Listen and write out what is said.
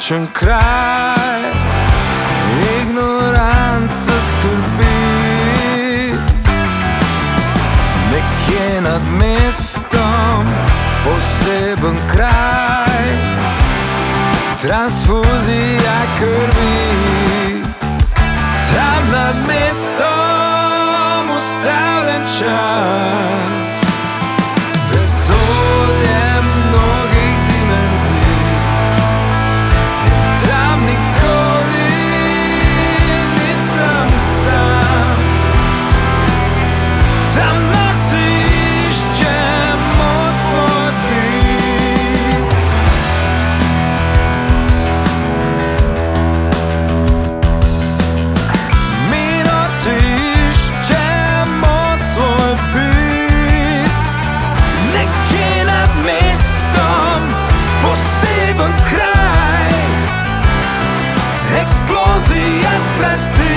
srećan kraj. Ignoranca skrbi, nek je nad mestom poseban kraj. Transfuzija krvi, tam nad mestom ustavljen čas. Vesolje mnogih dimenzij, tam nikoli nisam sam. Tam norci išćemo svoj bit. Mi norci išćemo svoj bit. Neki nad mestom poseban kraj. Eksplozija strasti